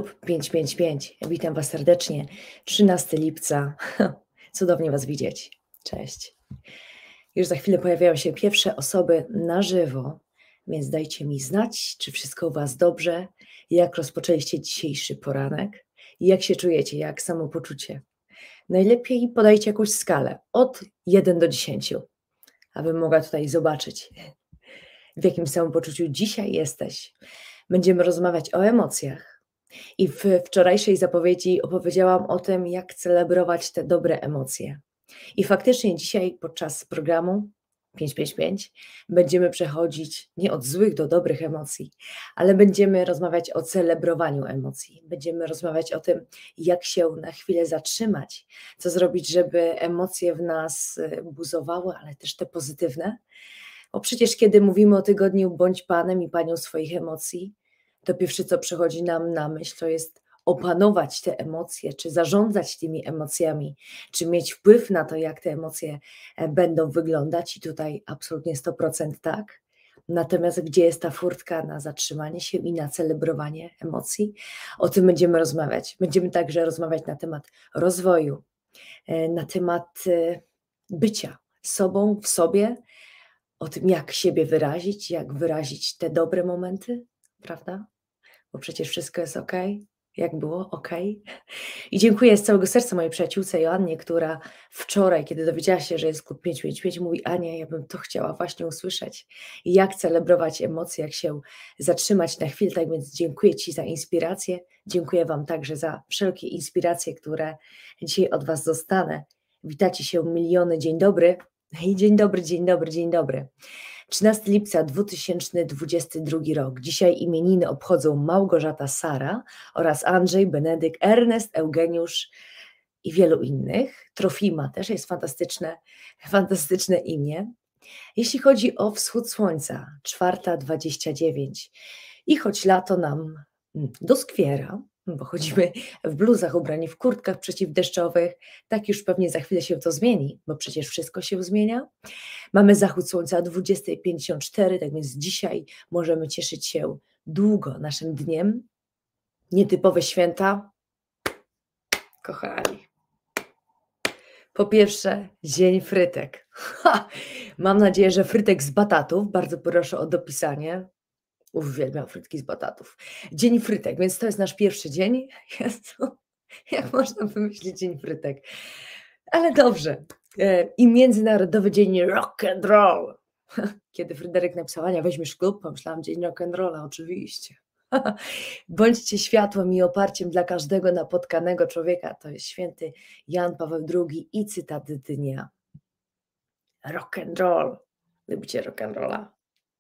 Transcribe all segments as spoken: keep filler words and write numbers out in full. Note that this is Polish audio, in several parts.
pięć pięć pięć. Witam Was serdecznie. trzynastego lipca. Cudownie Was widzieć. Cześć. Już za chwilę pojawiają się pierwsze osoby na żywo, więc dajcie mi znać, czy wszystko u Was dobrze, jak rozpoczęliście dzisiejszy poranek i jak się czujecie, jak samopoczucie. Najlepiej podajcie jakąś skalę od jeden do dziesięciu, abym mogła tutaj zobaczyć, w jakim samopoczuciu dzisiaj jesteś. Będziemy rozmawiać o emocjach. I w wczorajszej zapowiedzi opowiedziałam o tym, jak celebrować te dobre emocje. I faktycznie dzisiaj podczas programu pięć pięć pięć będziemy przechodzić nie od złych do dobrych emocji, ale będziemy rozmawiać o celebrowaniu emocji. Będziemy rozmawiać o tym, jak się na chwilę zatrzymać, co zrobić, żeby emocje w nas buzowały, ale też te pozytywne. Bo przecież kiedy mówimy o tygodniu bądź panem i panią swoich emocji, to pierwsze, co przychodzi nam na myśl, to jest opanować te emocje, czy zarządzać tymi emocjami, czy mieć wpływ na to, jak te emocje będą wyglądać. I tutaj absolutnie sto procent tak. Natomiast gdzie jest ta furtka na zatrzymanie się i na celebrowanie emocji? O tym będziemy rozmawiać. Będziemy także rozmawiać na temat rozwoju, na temat bycia sobą w sobie, o tym, jak siebie wyrazić, jak wyrazić te dobre momenty, prawda? Bo przecież wszystko jest ok, jak było ok. I dziękuję z całego serca mojej przyjaciółce Joannie, która wczoraj, kiedy dowiedziała się, że jest klub pięć pięć pięć, mówi: Ania, ja bym to chciała właśnie usłyszeć. I jak celebrować emocje, jak się zatrzymać na chwilę. Tak więc dziękuję Ci za inspirację. Dziękuję Wam także za wszelkie inspiracje, które dzisiaj od Was dostanę. Witacie się miliony, dzień dobry. I dzień dobry, dzień dobry, dzień dobry. trzynastego lipca dwa tysiące dwudziesty drugi rok. Dzisiaj imieniny obchodzą Małgorzata, Sara oraz Andrzej, Benedykt, Ernest, Eugeniusz i wielu innych. Trofima też jest fantastyczne, fantastyczne imię. Jeśli chodzi o wschód słońca, czwarta dwadzieścia dziewięć. I choć lato nam doskwiera, bo chodzimy w bluzach, ubrani w kurtkach przeciwdeszczowych, tak już pewnie za chwilę się to zmieni, bo przecież wszystko się zmienia. Mamy zachód słońca o dwudziesta pięćdziesiąt cztery, tak więc dzisiaj możemy cieszyć się długo naszym dniem. Nietypowe święta, kochani. Po pierwsze, dzień frytek. Ha! Mam nadzieję, że frytek z batatów, bardzo proszę o dopisanie. Uwielbiam frytki z batatów. Dzień frytek, więc to jest nasz pierwszy dzień. Jezu, jak można wymyślić dzień frytek? Ale dobrze. I Międzynarodowy Dzień Rock and Roll. Kiedy Fryderyk napisał: Ania, weźmiesz klub? Pomyślałam: dzień rock and rolla, oczywiście. Bądźcie światłem i oparciem dla każdego napotkanego człowieka. To jest święty Jan Paweł drugi i cytat dnia. Rock and roll. Lubicie rock and rolla?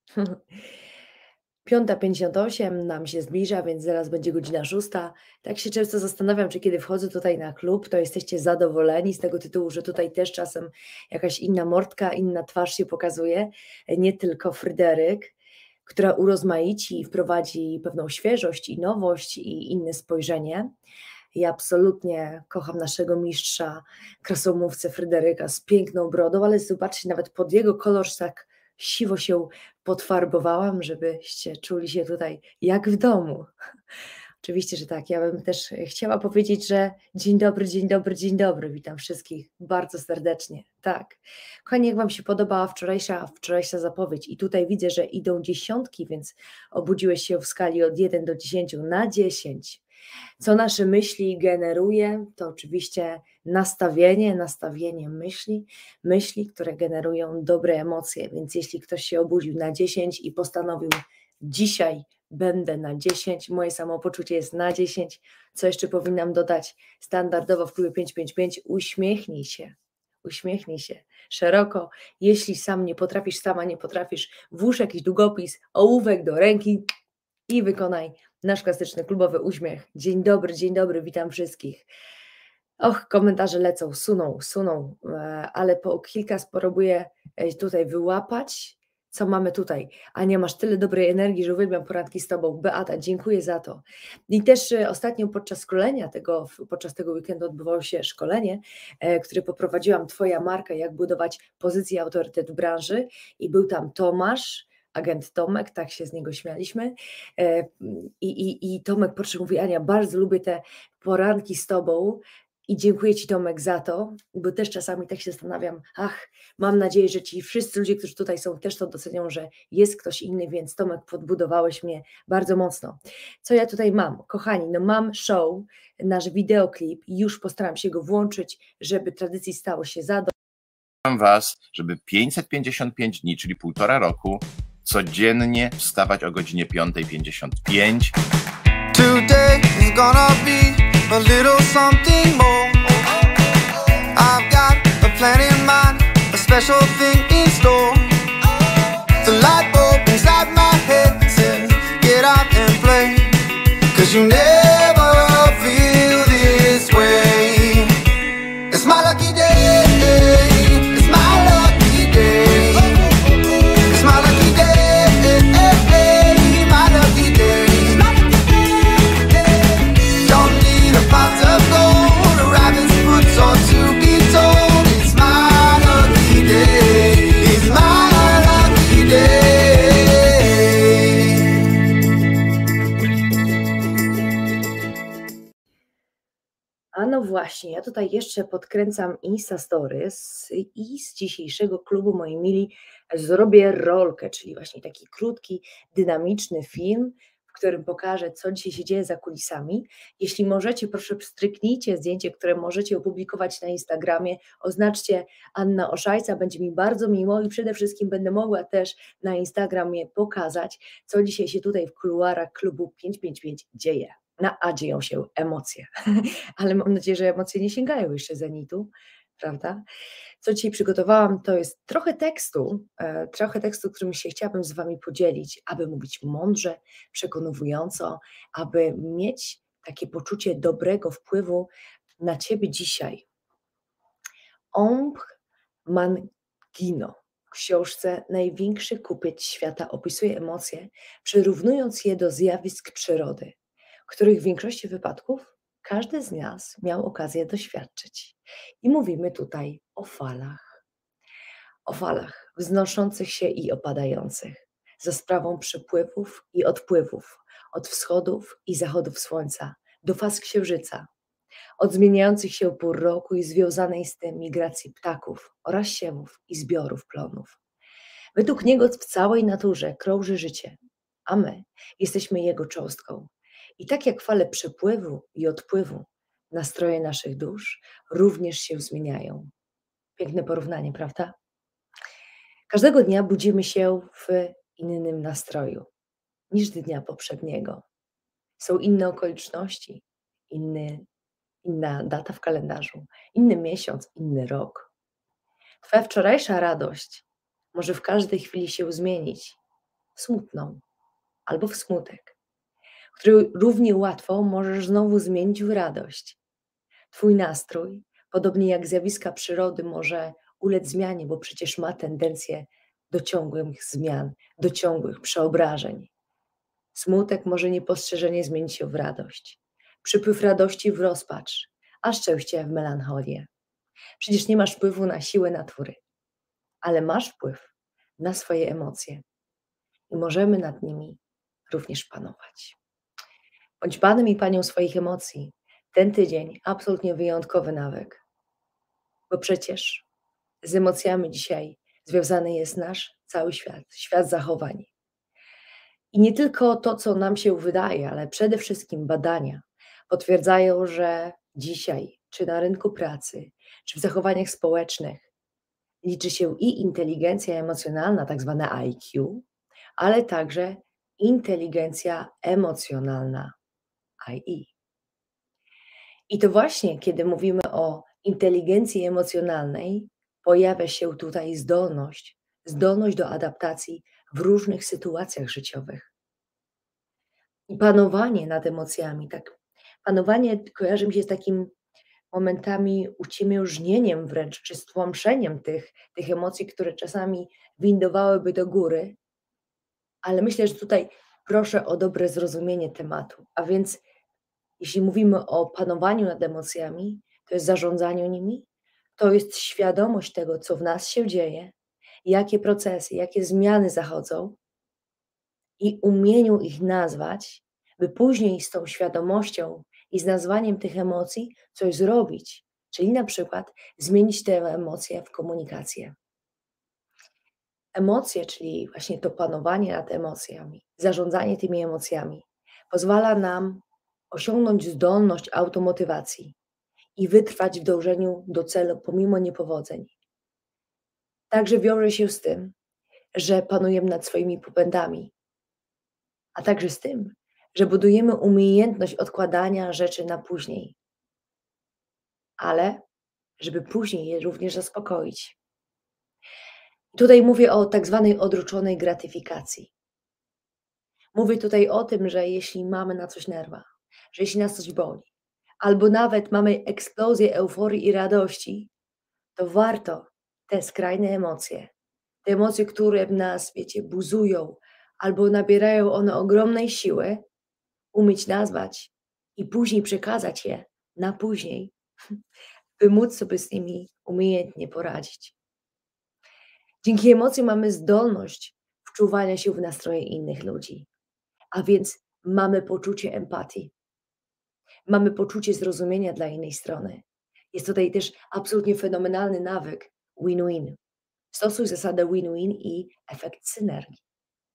piąta pięćdziesiąt osiem nam się zbliża, więc zaraz będzie godzina szósta. Tak się często zastanawiam, czy kiedy wchodzę tutaj na klub, to jesteście zadowoleni z tego tytułu, że tutaj też czasem jakaś inna mordka, inna twarz się pokazuje, nie tylko Fryderyk, która urozmaici i wprowadzi pewną świeżość i nowość i inne spojrzenie. Ja absolutnie kocham naszego mistrza, krasomówcę Fryderyka z piękną brodą, ale zobaczcie, nawet pod jego kolor tak siwo się podfarbowałam, żebyście czuli się tutaj jak w domu. Oczywiście, że tak. Ja bym też chciała powiedzieć, że dzień dobry, dzień dobry, dzień dobry. Witam wszystkich bardzo serdecznie. Tak. Kochani, jak Wam się podobała wczorajsza, wczorajsza zapowiedź i tutaj widzę, że idą dziesiątki, więc obudziłeś się w skali od jeden do dziesięciu na dziesięć. Co nasze myśli generuje, to oczywiście nastawienie, nastawienie myśli, myśli, które generują dobre emocje, więc jeśli ktoś się obudził na dziesięć i postanowił: dzisiaj będę na dziesięć, moje samopoczucie jest na dziesięć, co jeszcze powinnam dodać standardowo w klubie pięć pięć pięć, uśmiechnij się, uśmiechnij się szeroko, jeśli sam nie potrafisz, sama nie potrafisz, włóż jakiś długopis, ołówek do ręki i wykonaj nasz klasyczny klubowy uśmiech. Dzień dobry, dzień dobry, witam wszystkich. Och, komentarze lecą, suną, suną, ale po kilka spróbuję tutaj wyłapać, co mamy tutaj. Ania, masz tyle dobrej energii, że uwielbiam poranki z Tobą. Beata, dziękuję za to. I też ostatnio podczas szkolenia tego, podczas tego weekendu odbywało się szkolenie, które poprowadziłam, Twoja marka, jak budować pozycję, autorytet w branży, i był tam Tomasz, agent Tomek, tak się z niego śmialiśmy. E, I, i, i Tomek Porsche mówi: Ania, bardzo lubię te poranki z tobą i dziękuję ci, Tomek, za to, bo też czasami tak się zastanawiam, ach, mam nadzieję, że ci wszyscy ludzie, którzy tutaj są, też to docenią, że jest ktoś inny, więc Tomek, podbudowałeś mnie bardzo mocno. Co ja tutaj mam? Kochani, no mam show, nasz wideoklip i już postaram się go włączyć, żeby tradycji stało się za Was, żeby pięćset pięćdziesiąt pięć dni, czyli półtora roku, codziennie wstawać o godzinie piątej pięćdziesiąt pięć. Today is gonna be a little something more. I've got a plan in mind, a special thing in store. The light bulb inside my head says get out and play, 'cause you never feel this way. It's my lucky day. It's my lucky day. It's my lucky day. My lucky day. Don't need a pot of gold, a rabbit's foot or to be told. It's my lucky day. It's my lucky day. A no właśnie, ja tutaj jeszcze podkręcam Insta Stories i z dzisiejszego klubu, moi mili, zrobię rolkę, czyli właśnie taki krótki, dynamiczny film, w którym pokażę, co dzisiaj się dzieje za kulisami. Jeśli możecie, proszę stryknijcie zdjęcie, które możecie opublikować na Instagramie, oznaczcie Anna Oszajca, będzie mi bardzo miło i przede wszystkim będę mogła też na Instagramie pokazać, co dzisiaj się tutaj w kuluarach klubu pięćset pięćdziesiąt pięć dzieje. Na A dzieją się emocje, ale mam nadzieję, że emocje nie sięgają jeszcze zenitu, prawda? Co dzisiaj przygotowałam, to jest trochę tekstu, e, trochę tekstu, którym się chciałabym z Wami podzielić, aby mówić mądrze, przekonująco, aby mieć takie poczucie dobrego wpływu na Ciebie dzisiaj. Ombre Manguino w książce Największy kupiec świata opisuje emocje, przyrównując je do zjawisk przyrody, których w większości wypadków każdy z nas miał okazję doświadczyć. I mówimy tutaj o falach. O falach wznoszących się i opadających, za sprawą przypływów i odpływów, od wschodów i zachodów słońca do faz księżyca, od zmieniających się pór roku i związanej z tym migracji ptaków oraz siewów i zbiorów plonów. Według niego w całej naturze krąży życie, a my jesteśmy jego cząstką. I tak jak fale przypływu i odpływu, nastroje naszych dusz również się zmieniają. Piękne porównanie, prawda? Każdego dnia budzimy się w innym nastroju niż dnia poprzedniego. Są inne okoliczności, inny, inna data w kalendarzu, inny miesiąc, inny rok. Twoja wczorajsza radość może w każdej chwili się zmienić w smutną albo w smutek, który równie łatwo możesz znowu zmienić w radość. Twój nastrój, podobnie jak zjawiska przyrody, może ulec zmianie, bo przecież ma tendencję do ciągłych zmian, do ciągłych przeobrażeń. Smutek może niepostrzeżenie zmienić się w radość, przypływ radości w rozpacz, a szczęście w melancholię. Przecież nie masz wpływu na siłę natury, ale masz wpływ na swoje emocje i możemy nad nimi również panować. Bądź panem i panią swoich emocji. Ten tydzień absolutnie wyjątkowy nawyk, bo przecież z emocjami dzisiaj związany jest nasz cały świat, świat zachowań. I nie tylko to, co nam się wydaje, ale przede wszystkim badania potwierdzają, że dzisiaj, czy na rynku pracy, czy w zachowaniach społecznych, liczy się i inteligencja emocjonalna, tak zwana I Q, ale także inteligencja emocjonalna, I E. I to właśnie, kiedy mówimy o inteligencji emocjonalnej, pojawia się tutaj zdolność, zdolność do adaptacji w różnych sytuacjach życiowych. I panowanie nad emocjami, tak, panowanie kojarzy mi się z takim momentami uciemiężnieniem wręcz, czy stłamszeniem tych, tych emocji, które czasami windowałyby do góry, ale myślę, że tutaj proszę o dobre zrozumienie tematu, a więc jeśli mówimy o panowaniu nad emocjami, to jest zarządzaniu nimi, to jest świadomość tego, co w nas się dzieje, jakie procesy, jakie zmiany zachodzą i umieniu ich nazwać, by później z tą świadomością i z nazwaniem tych emocji coś zrobić, czyli na przykład zmienić te emocje w komunikację. Emocje, czyli właśnie to panowanie nad emocjami, zarządzanie tymi emocjami, pozwala nam osiągnąć zdolność automotywacji i wytrwać w dążeniu do celu pomimo niepowodzeń. Także wiąże się z tym, że panujemy nad swoimi popędami, a także z tym, że budujemy umiejętność odkładania rzeczy na później, ale żeby później je również zaspokoić. Tutaj mówię o tak zwanej odroczonej gratyfikacji. Mówię tutaj o tym, że jeśli mamy na coś nerwa, że jeśli nas coś boli, albo nawet mamy eksplozję euforii i radości, to warto te skrajne emocje, te emocje, które w nas, wiecie, buzują, albo nabierają one ogromnej siły, umieć nazwać i później przekazać je na później, by móc sobie z nimi umiejętnie poradzić. Dzięki emocjom mamy zdolność wczuwania się w nastroje innych ludzi, a więc mamy poczucie empatii. Mamy poczucie zrozumienia dla innej strony. Jest tutaj też absolutnie fenomenalny nawyk win-win. Stosuj zasadę win-win i efekt synergii.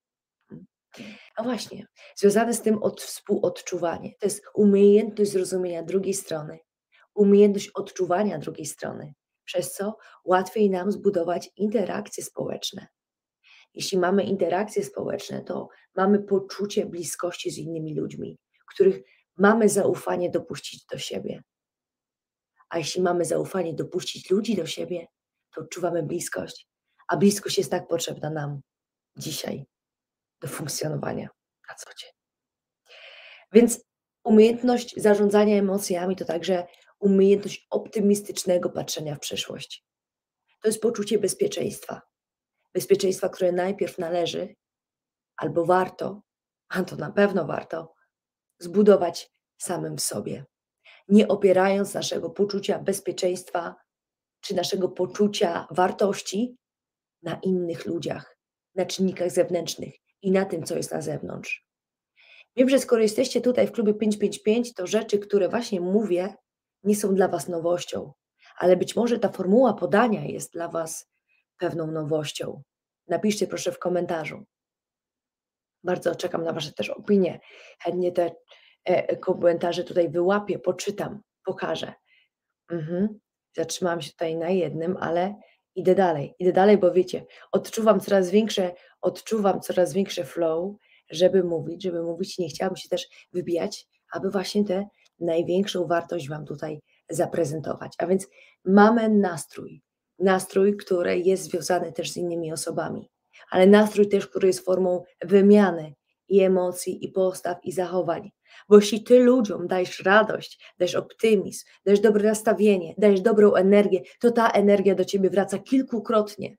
A właśnie, związane z tym od, współodczuwanie. To jest umiejętność zrozumienia drugiej strony, umiejętność odczuwania drugiej strony, przez co łatwiej nam zbudować interakcje społeczne. Jeśli mamy interakcje społeczne, to mamy poczucie bliskości z innymi ludźmi, których mamy zaufanie dopuścić do siebie. A jeśli mamy zaufanie dopuścić ludzi do siebie, to odczuwamy bliskość. A bliskość jest tak potrzebna nam dzisiaj do funkcjonowania na co dzień. Więc umiejętność zarządzania emocjami to także umiejętność optymistycznego patrzenia w przyszłość. To jest poczucie bezpieczeństwa. Bezpieczeństwa, które najpierw należy, albo warto, a to na pewno warto, zbudować samym w sobie, nie opierając naszego poczucia bezpieczeństwa czy naszego poczucia wartości na innych ludziach, na czynnikach zewnętrznych i na tym, co jest na zewnątrz. Wiem, że skoro jesteście tutaj w klubie pięć pięć pięć, to rzeczy, które właśnie mówię, nie są dla Was nowością, ale być może ta formuła podania jest dla Was pewną nowością. Napiszcie proszę w komentarzu. Bardzo czekam na Wasze też opinie. Chętnie te e, komentarze tutaj wyłapię, poczytam, pokażę. Mhm. Zatrzymałam się tutaj na jednym, ale idę dalej. Idę dalej, bo wiecie, odczuwam coraz większe, odczuwam coraz większe flow, żeby mówić, żeby mówić. Nie chciałam się też wybijać, aby właśnie tę największą wartość Wam tutaj zaprezentować. A więc mamy nastrój. Nastrój, który jest związany też z innymi osobami, ale nastrój też, który jest formą wymiany i emocji, i postaw, i zachowań. Bo jeśli Ty ludziom dajesz radość, dajesz optymizm, dajesz dobre nastawienie, dajesz dobrą energię, to ta energia do Ciebie wraca kilkukrotnie.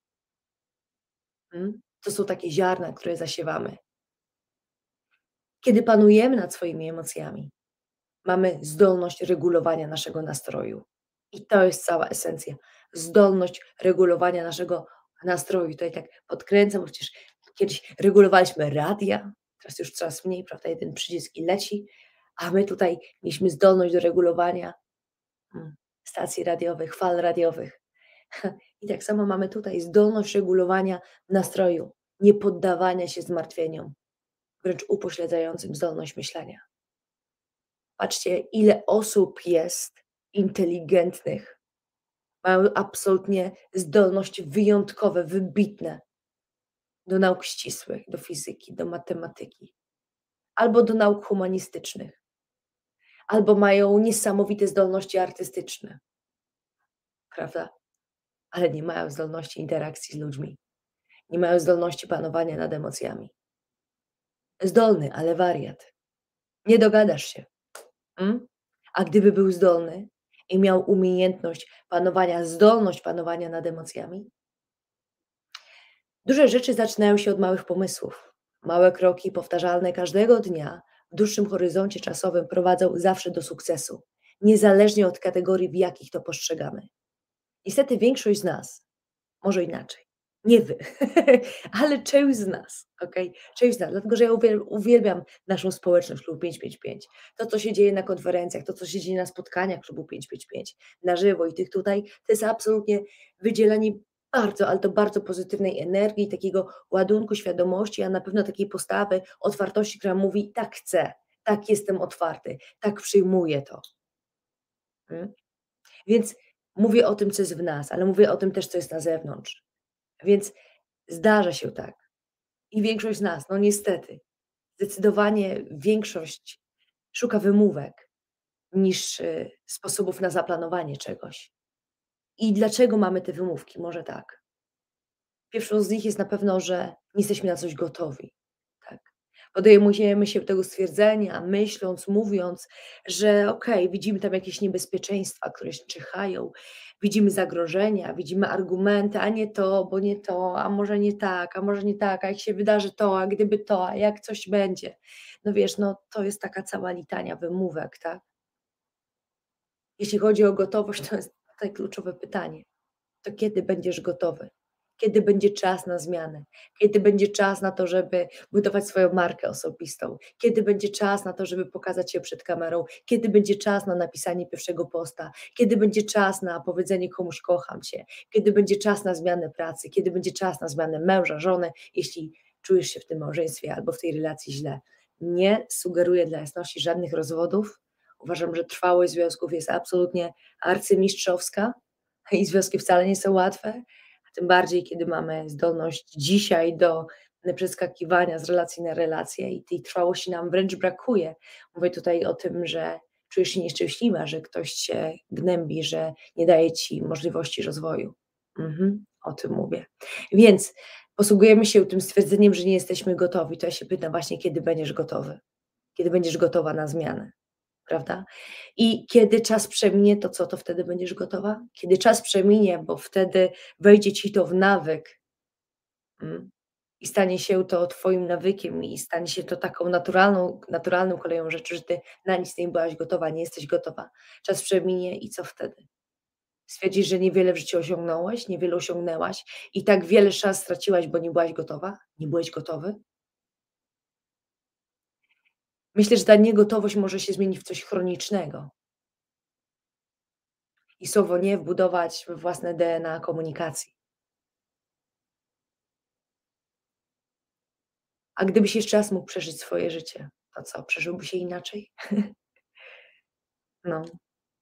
Hmm? To są takie ziarna, które zasiewamy. Kiedy panujemy nad swoimi emocjami, mamy zdolność regulowania naszego nastroju. I to jest cała esencja. Zdolność regulowania naszego nastroju. Tutaj tak podkręcam, bo przecież kiedyś regulowaliśmy radia, teraz już coraz mniej, prawda, jeden przycisk i leci, a my tutaj mieliśmy zdolność do regulowania hmm, stacji radiowych, fal radiowych. I tak samo mamy tutaj zdolność regulowania nastroju, nie poddawania się zmartwieniom, wręcz upośledzającym zdolność myślenia. Patrzcie, ile osób jest inteligentnych, mają absolutnie zdolności wyjątkowe, wybitne do nauk ścisłych, do fizyki, do matematyki, albo do nauk humanistycznych, albo mają niesamowite zdolności artystyczne, prawda? Ale nie mają zdolności interakcji z ludźmi, nie mają zdolności panowania nad emocjami. Zdolny, ale wariat. Nie dogadasz się. Hmm? A gdyby był zdolny i miał umiejętność panowania, zdolność panowania nad emocjami, duże rzeczy zaczynają się od małych pomysłów. Małe kroki powtarzalne każdego dnia w dłuższym horyzoncie czasowym prowadzą zawsze do sukcesu, niezależnie od kategorii, w jakich to postrzegamy. Niestety większość z nas może inaczej. Nie wy, ale część z nas, okej? Część z nas, dlatego że ja uwiel uwielbiam naszą społeczność Klubu pięć pięć pięć. To, co się dzieje na konferencjach, to, co się dzieje na spotkaniach Klubu pięć pięć pięć na żywo i tych tutaj, to jest absolutnie wydzielanie bardzo, ale to bardzo pozytywnej energii, takiego ładunku świadomości, a na pewno takiej postawy otwartości, która mówi: „Tak chcę, tak jestem otwarty, tak przyjmuję to”. Mm. Więc mówię o tym, co jest w nas, ale mówię o tym też, co jest na zewnątrz. Więc zdarza się tak. I większość z nas, no niestety, zdecydowanie większość szuka wymówek niż, y, sposobów na zaplanowanie czegoś. I dlaczego mamy te wymówki? Może tak. Pierwszą z nich jest na pewno, że nie jesteśmy na coś gotowi, tak. Podejmujemy się tego stwierdzenia, myśląc, mówiąc, że okej, widzimy tam jakieś niebezpieczeństwa, które się czyhają, widzimy zagrożenia, widzimy argumenty, a nie to, bo nie to, a może nie tak, a może nie tak, a jak się wydarzy to, a gdyby to, a jak coś będzie. No wiesz, no to jest taka cała litania wymówek, tak. Jeśli chodzi o gotowość, to jest tutaj kluczowe pytanie. To kiedy będziesz gotowy? Kiedy będzie czas na zmianę? Kiedy będzie czas na to, żeby budować swoją markę osobistą? Kiedy będzie czas na to, żeby pokazać się przed kamerą? Kiedy będzie czas na napisanie pierwszego posta? Kiedy będzie czas na powiedzenie komuś: „Kocham cię”? Kiedy będzie czas na zmianę pracy? Kiedy będzie czas na zmianę męża, żony, jeśli czujesz się w tym małżeństwie albo w tej relacji źle? Nie sugeruję dla jasności żadnych rozwodów. Uważam, że trwałość związków jest absolutnie arcymistrzowska i związki wcale nie są łatwe, a tym bardziej, kiedy mamy zdolność dzisiaj do przeskakiwania z relacji na relację i tej trwałości nam wręcz brakuje. Mówię tutaj o tym, że czujesz się nieszczęśliwa, że ktoś cię gnębi, że nie daje ci możliwości rozwoju. Mhm, o tym mówię. Więc posługujemy się tym stwierdzeniem, że nie jesteśmy gotowi. To ja się pytam właśnie, kiedy będziesz gotowy? Kiedy będziesz gotowa na zmianę? Prawda? I kiedy czas przeminie, to co, to wtedy będziesz gotowa? Kiedy czas przeminie, bo wtedy wejdzie ci to w nawyk, mm, i stanie się to twoim nawykiem i stanie się to taką naturalną naturalną koleją rzeczy, że ty na nic nie byłaś gotowa, nie jesteś gotowa. Czas przeminie i co wtedy? Stwierdzisz, że niewiele w życiu osiągnąłeś, niewiele osiągnęłaś i tak wiele szans straciłaś, bo nie byłaś gotowa? Nie byłeś gotowy? Myślę, że ta niegotowość może się zmienić w coś chronicznego. I słowo „nie” wbudować we własne D N A komunikacji. A gdybyś jeszcze raz mógł przeżyć swoje życie, to co, przeżyłbyś je inaczej? No.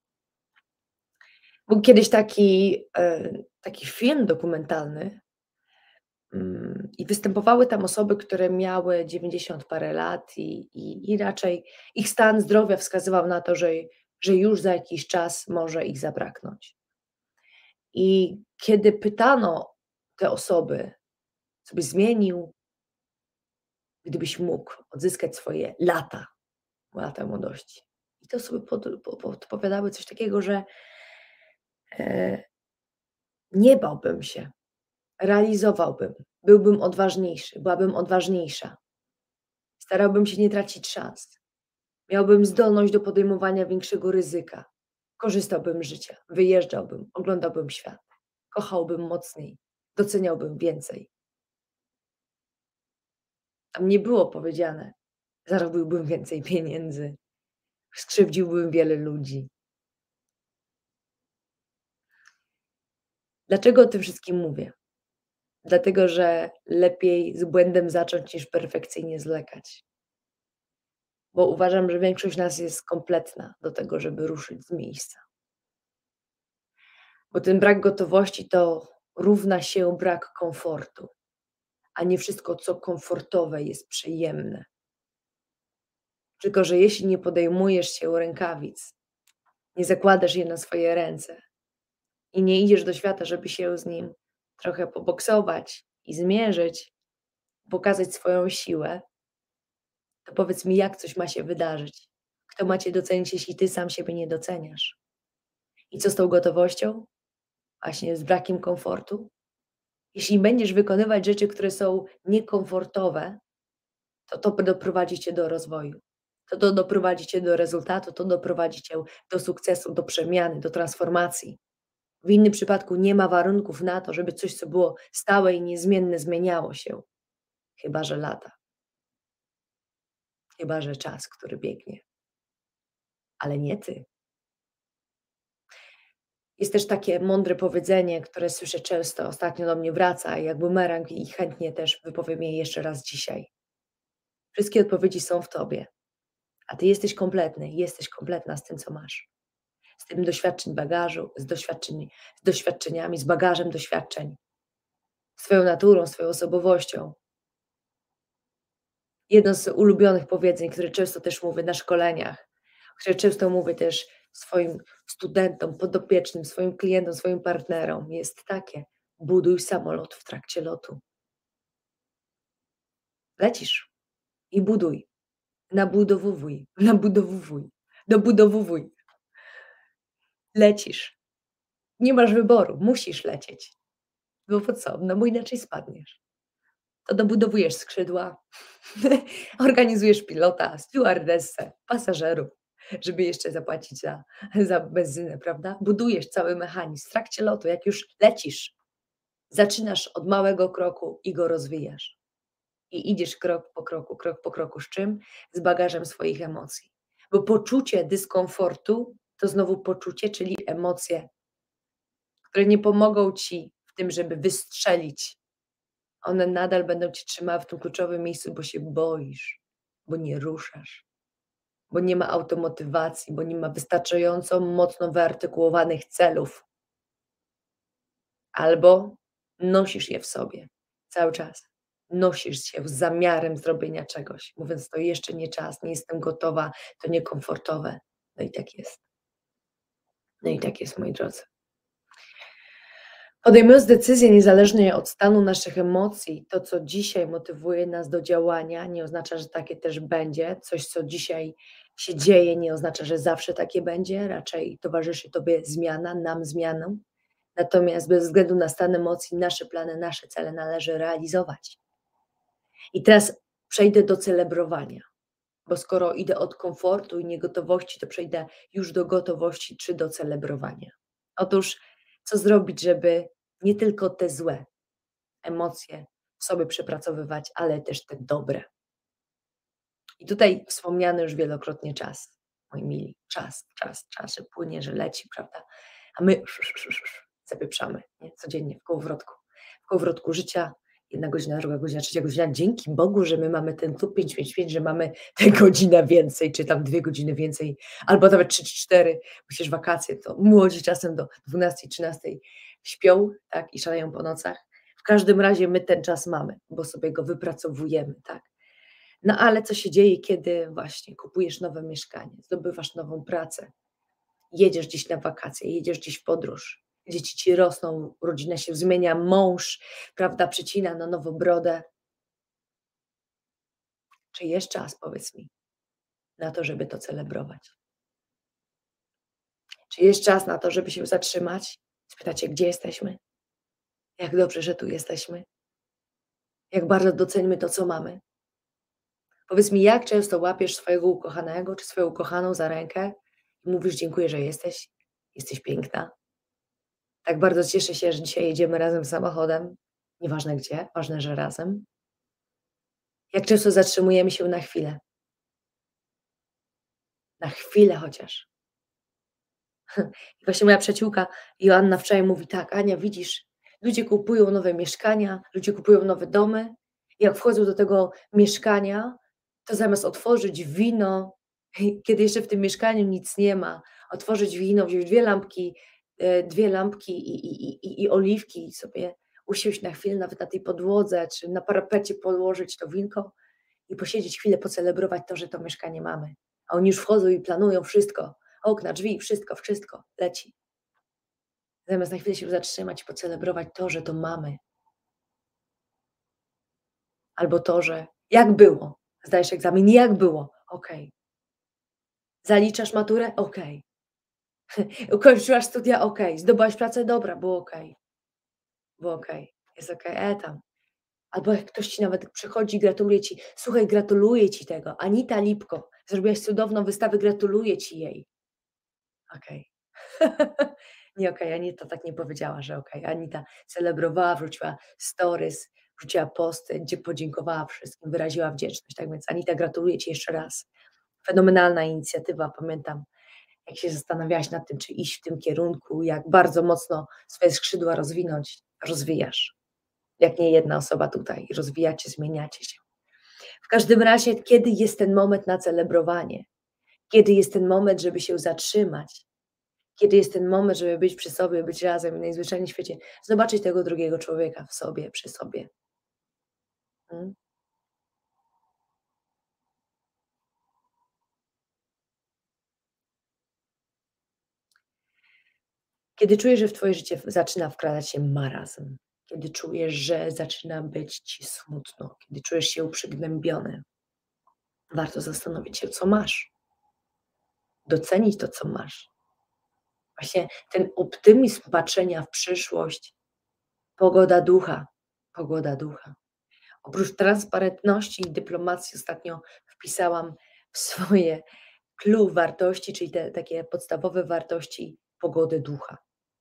Był kiedyś taki, e, taki film dokumentalny, mm, i występowały tam osoby, które miały dziewięćdziesiąt parę lat i i i raczej ich stan zdrowia wskazywał na to, że że już za jakiś czas może ich zabraknąć. I kiedy pytano te osoby, co byś zmienił, gdybyś mógł odzyskać swoje lata, lata młodości. I te osoby pod po podpowiadały coś takiego, że, e, nie bałbym się, realizowałbym, byłbym odważniejszy, byłabym odważniejsza. Starałbym się nie tracić szans. Miałbym zdolność do podejmowania większego ryzyka. Korzystałbym z życia, wyjeżdżałbym, oglądałbym świat, kochałbym mocniej, doceniałbym więcej. Tam nie było powiedziane: zarobiłbym więcej pieniędzy, skrzywdziłbym wiele ludzi. Dlaczego o tym wszystkim mówię? Dlatego, że lepiej z błędem zacząć, niż perfekcyjnie zwlekać. Bo uważam, że większość nas jest kompletna do tego, żeby ruszyć z miejsca. Bo ten brak gotowości to równa się brak komfortu, a nie wszystko, co komfortowe, jest przyjemne. Tylko że jeśli nie podejmujesz się rękawic, nie zakładasz je na swoje ręce i nie idziesz do świata, żeby się z nim trochę poboksować i zmierzyć, pokazać swoją siłę, to powiedz mi, jak coś ma się wydarzyć? Kto ma cię docenić, jeśli ty sam siebie nie doceniasz? I co z tą gotowością? Właśnie z brakiem komfortu? Jeśli będziesz wykonywać rzeczy, które są niekomfortowe, to to doprowadzi cię do rozwoju. To to doprowadzi cię do rezultatu, to doprowadzi cię do sukcesu, do przemiany, do transformacji. W innym przypadku nie ma warunków na to, żeby coś, co było stałe i niezmienne, zmieniało się. Chyba że lata. Chyba że czas, który biegnie. Ale nie ty. Jest też takie mądre powiedzenie, które słyszę często, ostatnio do mnie wraca jak bumerang i chętnie też wypowiem je jeszcze raz dzisiaj. Wszystkie odpowiedzi są w tobie, a ty jesteś kompletny, jesteś kompletna z tym, co masz. Z tym doświadczeń bagażu, z, doświadczeń, z doświadczeniami, z bagażem doświadczeń, swoją naturą, swoją osobowością. Jedno z ulubionych powiedzeń, które często też mówię na szkoleniach, które często mówię też swoim studentom, podopiecznym, swoim klientom, swoim partnerom, jest takie: buduj samolot w trakcie lotu. Lecisz i buduj, nabudowuj, nabudowuj, dobudowuj. Lecisz. Nie masz wyboru, musisz lecieć. Bo po co? No bo inaczej spadniesz. To dobudowujesz skrzydła, organizujesz pilota, stewardessę, pasażerów, żeby jeszcze zapłacić za, za benzynę, prawda? Budujesz cały mechanizm w trakcie lotu, jak już lecisz. Zaczynasz od małego kroku i go rozwijasz. I idziesz krok po kroku, krok po kroku. Z czym? Z bagażem swoich emocji. Bo poczucie dyskomfortu to znowu poczucie, czyli emocje, które nie pomogą ci w tym, żeby wystrzelić. One nadal będą cię trzymały w tym kluczowym miejscu, bo się boisz, bo nie ruszasz, bo nie ma automotywacji, bo nie ma wystarczająco mocno wyartykułowanych celów. Albo nosisz je w sobie cały czas. Nosisz się z zamiarem zrobienia czegoś, mówiąc: to jeszcze nie czas, nie jestem gotowa, to niekomfortowe. No i tak jest. No i tak jest, moi drodzy. Podejmując decyzje niezależnie od stanu naszych emocji, to, co dzisiaj motywuje nas do działania, nie oznacza, że takie też będzie. Coś, co dzisiaj się dzieje, nie oznacza, że zawsze takie będzie. Raczej towarzyszy tobie zmiana, nam zmianom. Natomiast bez względu na stan emocji, nasze plany, nasze cele należy realizować. I teraz przejdę do celebrowania, bo skoro idę od komfortu i niegotowości, to przejdę już do gotowości czy do celebrowania. Otóż co zrobić, żeby nie tylko te złe emocje w sobie przepracowywać, ale też te dobre. I tutaj wspomniany już wielokrotnie czas, moi mili, czas, czas, czas, że płynie, że leci, prawda? A my zapieprzamy, nie? Codziennie w kołowrotku, w kołowrotku życia. Jedna godzina, druga godzina, trzecia godzina. Dzięki Bogu, że my mamy ten klub pięć pięć pięć, że mamy tę godzinę więcej, czy tam dwie godziny więcej, albo nawet trzy czy cztery, bo przecież wakacje to młodzi czasem do dwunastej, trzynastej śpią, tak, i szaleją po nocach. W każdym razie my ten czas mamy, bo sobie go wypracowujemy, tak. No ale co się dzieje, kiedy właśnie kupujesz nowe mieszkanie, zdobywasz nową pracę, jedziesz gdzieś na wakacje, jedziesz gdzieś w podróż, dzieci ci rosną, rodzina się zmienia, mąż, prawda, przycina na nowo brodę. Czy jest czas, powiedz mi, na to, żeby to celebrować? Czy jest czas na to, żeby się zatrzymać? Spytać się, gdzie jesteśmy? Jak dobrze, że tu jesteśmy? Jak bardzo docenimy to, co mamy? Powiedz mi, jak często łapiesz swojego ukochanego czy swoją ukochaną za rękę i mówisz: dziękuję, że jesteś, jesteś piękna. Tak bardzo cieszę się, że dzisiaj jedziemy razem samochodem, nieważne gdzie, ważne, że razem. Jak często zatrzymujemy się na chwilę. Na chwilę chociaż. I właśnie moja przyjaciółka Joanna wczoraj mówi tak: Ania, widzisz, ludzie kupują nowe mieszkania, ludzie kupują nowe domy. Jak wchodzą do tego mieszkania, to zamiast otworzyć wino, kiedy jeszcze w tym mieszkaniu nic nie ma, otworzyć wino, wziąć dwie lampki, dwie lampki i, i, i, i oliwki i sobie usiąść na chwilę nawet na tej podłodze, czy na parapecie położyć to winko i posiedzieć chwilę, pocelebrować to, że to mieszkanie mamy. A oni już wchodzą i planują wszystko. Okna, drzwi, wszystko, wszystko leci. Zamiast na chwilę się zatrzymać i pocelebrować to, że to mamy. Albo to, że jak było. Zdajesz egzamin, jak było? Okej. Okay. Zaliczasz maturę? Okej. Okay. Ukończyłaś studia? Okej. Okay. Zdobyłaś pracę? Dobra, było okej. Okay. Było okej. Okay. Jest okej, okay. E tam. Albo jak ktoś ci nawet przychodzi, gratuluje ci. Słuchaj, gratuluję ci tego. Anita Lipko, zrobiłaś cudowną wystawę, gratuluję ci jej. Okej. Okay. Nie, okej, Anita tak nie powiedziała, że okej. Anita celebrowała, wrzuciła stories, wrzuciła posty, gdzie podziękowała wszystkim, wyraziła wdzięczność. Tak więc Anita, gratuluję Ci jeszcze raz. Fenomenalna inicjatywa. Pamiętam, jak się zastanawiałaś nad tym, czy iść w tym kierunku, jak bardzo mocno swoje skrzydła rozwinąć, rozwijasz. Jak nie jedna osoba tutaj. Rozwijacie, zmieniacie się. W każdym razie, kiedy jest ten moment na celebrowanie? Kiedy jest ten moment, żeby się zatrzymać? Kiedy jest ten moment, żeby być przy sobie, być razem i najzwyczajniej w świecie, zobaczyć tego drugiego człowieka w sobie, przy sobie. Mm. Kiedy czujesz, że w Twoje życie zaczyna wkradać się marazm, kiedy czujesz, że zaczyna być Ci smutno, kiedy czujesz się przygnębiony, warto zastanowić się, co masz. Docenić to, co masz. Właśnie ten optymizm patrzenia w przyszłość, pogoda ducha, pogoda ducha. Oprócz transparentności i dyplomacji ostatnio wpisałam w swoje clue wartości, czyli te takie podstawowe wartości, pogodę ducha.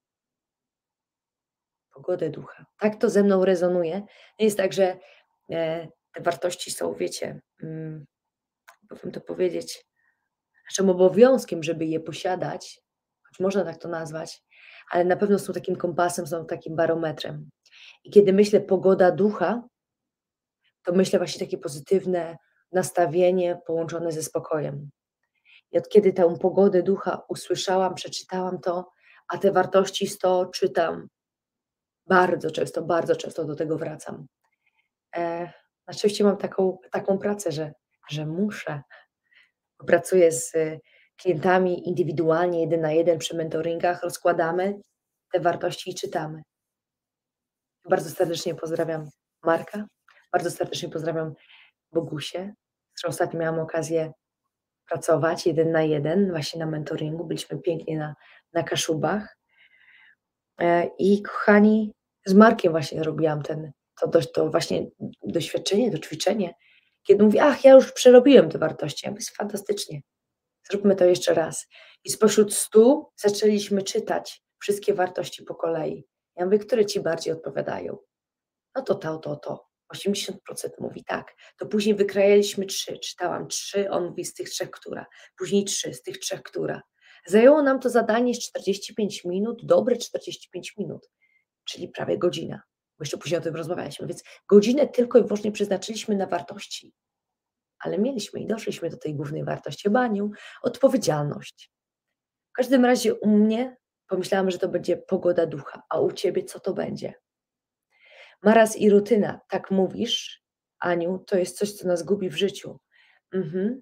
Pogodę ducha. Tak to ze mną rezonuje. Nie jest tak, że e, te wartości są, wiecie, mm, powiem to powiedzieć, naszym obowiązkiem, żeby je posiadać, choć można tak to nazwać, ale na pewno są takim kompasem, są takim barometrem. I kiedy myślę pogoda ducha, to myślę właśnie takie pozytywne nastawienie połączone ze spokojem. I od kiedy tę pogodę ducha usłyszałam, przeczytałam to, a te wartości sto czytam, bardzo często, bardzo często do tego wracam. E, na szczęście mam taką, taką pracę, że, że muszę. Pracuję z klientami indywidualnie, jeden na jeden przy mentoringach, rozkładamy te wartości i czytamy. Bardzo serdecznie pozdrawiam Marka, bardzo serdecznie pozdrawiam Bogusię, z którą ostatnio miałam okazję pracować jeden na jeden, właśnie na mentoringu, byliśmy pięknie na, na Kaszubach. E, I kochani, z Markiem właśnie robiłam ten, to, dość, to właśnie doświadczenie, to ćwiczenie, kiedy mówi, ach, ja już przerobiłem te wartości. Ja mówię, fantastycznie, zróbmy to jeszcze raz. I spośród stu zaczęliśmy czytać wszystkie wartości po kolei. Ja mówię, które Ci bardziej odpowiadają? No to to, to, to. osiemdziesiąt procent mówi tak. To później wykrajaliśmy trzy. Czytałam trzy, on mówi z tych trzech, która. Później trzy, z tych trzech, która. Zajęło nam to zadanie czterdzieści pięć minut, dobre czterdzieści pięć minut, czyli prawie godzina. Bo jeszcze później o tym rozmawialiśmy, więc godzinę tylko i wyłącznie przeznaczyliśmy na wartości. Ale mieliśmy i doszliśmy do tej głównej wartości, baniu, odpowiedzialność. W każdym razie u mnie pomyślałam, że to będzie pogoda ducha, a u Ciebie co to będzie? Maraz i rutyna, tak mówisz, Aniu, to jest coś, co nas gubi w życiu. Mhm.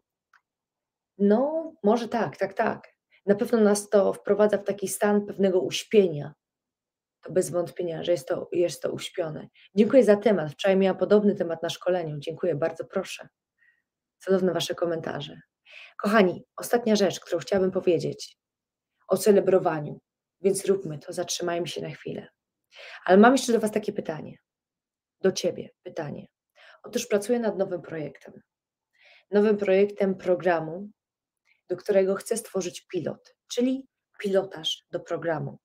No, może tak, tak, tak. Na pewno nas to wprowadza w taki stan pewnego uśpienia. To bez wątpienia, że jest to, jest to uśpione. Dziękuję za temat. Wczoraj miałam podobny temat na szkoleniu. Dziękuję, bardzo proszę. Cudowne Wasze komentarze. Kochani, ostatnia rzecz, którą chciałabym powiedzieć o celebrowaniu, więc róbmy to, zatrzymajmy się na chwilę. Ale mam jeszcze do Was takie pytanie, do Ciebie pytanie. Otóż pracuję nad nowym projektem, nowym projektem programu, do którego chcę stworzyć pilot, czyli pilotaż do programu.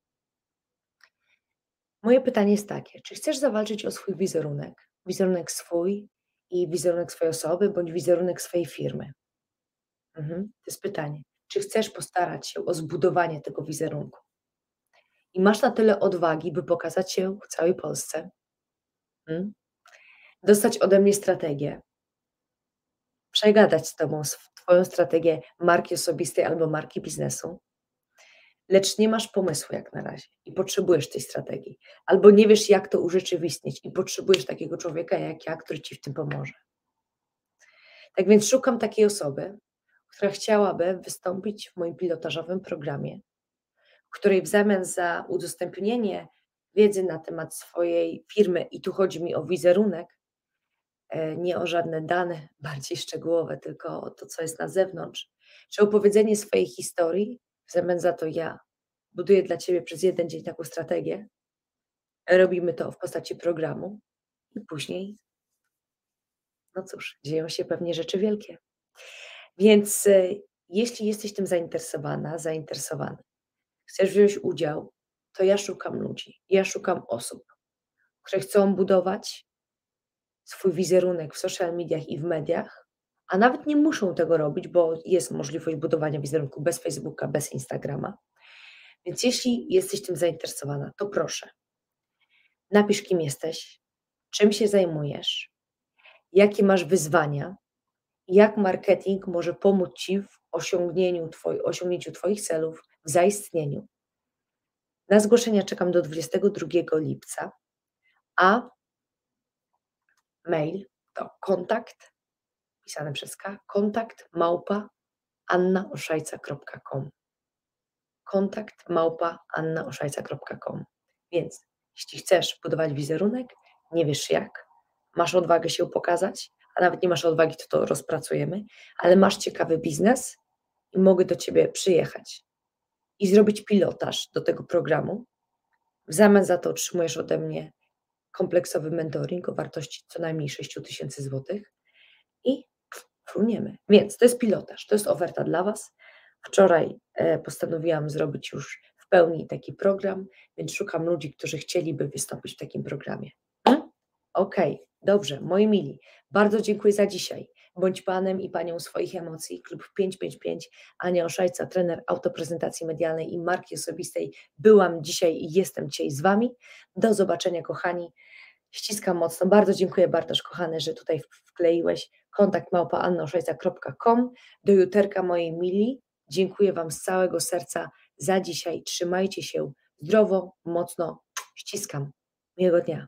Moje pytanie jest takie, czy chcesz zawalczyć o swój wizerunek, wizerunek swój i wizerunek swojej osoby, bądź wizerunek swojej firmy? Mhm. To jest pytanie. Czy chcesz postarać się o zbudowanie tego wizerunku? I masz na tyle odwagi, by pokazać się w całej Polsce? Hmm? Dostać ode mnie strategię. Przegadać z Tobą Twoją strategię marki osobistej albo marki biznesu. Lecz nie masz pomysłu jak na razie i potrzebujesz tej strategii. Albo nie wiesz, jak to urzeczywistnić i potrzebujesz takiego człowieka jak ja, który Ci w tym pomoże. Tak więc szukam takiej osoby, która chciałaby wystąpić w moim pilotażowym programie, w której w zamian za udostępnienie wiedzy na temat swojej firmy, i tu chodzi mi o wizerunek, nie o żadne dane bardziej szczegółowe, tylko o to, co jest na zewnątrz, czy opowiedzenie swojej historii, w zamian za to ja buduję dla Ciebie przez jeden dzień taką strategię, robimy to w postaci programu i później, no cóż, dzieją się pewnie rzeczy wielkie. Więc jeśli jesteś tym zainteresowana, zainteresowany, chcesz wziąć udział to ja szukam ludzi, ja szukam osób, które chcą budować swój wizerunek w social mediach i w mediach, a nawet nie muszą tego robić, bo jest możliwość budowania wizerunku bez Facebooka, bez Instagrama. Więc jeśli jesteś tym zainteresowana, to proszę, napisz, kim jesteś, czym się zajmujesz, jakie masz wyzwania, jak marketing może pomóc Ci w osiągnięciu, twoi, osiągnięciu Twoich celów, w zaistnieniu. Na zgłoszenia czekam do dwudziestego drugiego lipca, a mail to kontakt, pisane przez K, kontakt małpa anna oszajca kropka com. Kontakt małpa anna oszajca kropka com. Więc jeśli chcesz budować wizerunek, nie wiesz jak, masz odwagę się pokazać, a nawet nie masz odwagi, to to rozpracujemy, ale masz ciekawy biznes i mogę do Ciebie przyjechać i zrobić pilotaż do tego programu. W zamian za to otrzymujesz ode mnie kompleksowy mentoring o wartości co najmniej sześć tysięcy złotych i fruniemy. Więc to jest pilotaż, to jest oferta dla Was. Wczoraj e, postanowiłam zrobić już w pełni taki program, więc szukam ludzi, którzy chcieliby wystąpić w takim programie. Hmm? Okej, okay, dobrze, moi mili, bardzo dziękuję za dzisiaj. Bądź panem i panią swoich emocji. Klub pięć pięć pięć, Ania Oszajca, trener autoprezentacji medialnej i marki osobistej. Byłam dzisiaj i jestem dzisiaj z Wami. Do zobaczenia, kochani. Ściskam mocno. Bardzo dziękuję, Bartosz, kochany, że tutaj wkleiłeś kontakt małpa anna oszajca kropka com. Do juterka, moi mili. Dziękuję Wam z całego serca za dzisiaj. Trzymajcie się zdrowo, mocno. Ściskam. Miłego dnia.